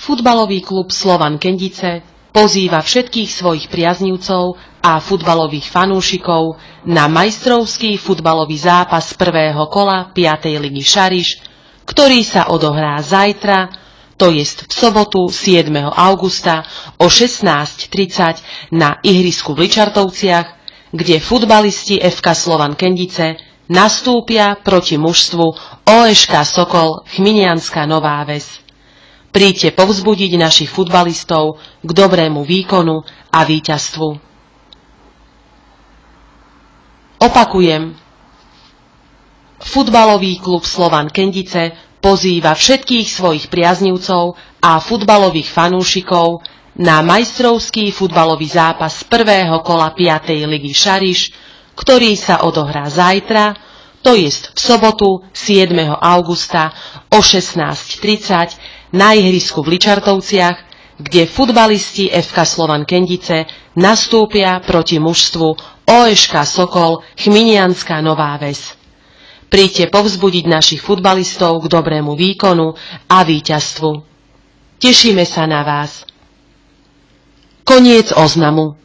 Futbalový klub Slovan Kendice pozýva všetkých svojich priaznivcov a futbalových fanúšikov na majstrovský futbalový zápas prvého kola 5. ligy Šariš, ktorý sa odohrá zajtra, to jest v sobotu 7. augusta o 16:30 na ihrisku v Ličartovciach, kde futbalisti FK Slovan Kendice nastúpia proti mužstvu OŠK Sokol Chminianska Nová Ves. Príďte povzbudiť našich futbalistov k dobrému výkonu a víťazstvu. Opakujem. Futbalový klub Slovan Kendice pozýva všetkých svojich priaznivcov a futbalových fanúšikov na majstrovský futbalový zápas prvého kola 5. ligy Šariš, ktorý sa odohrá zajtra, to jest v sobotu 7. augusta o 16:30 na ihrisku v Ličartovciach, kde futbalisti FK Slovan Kendice nastúpia proti mužstvu OŠK Sokol Chminianska Nová Ves. Príďte povzbudiť našich futbalistov k dobrému výkonu a víťazstvu. Tešíme sa na vás. Koniec oznamu.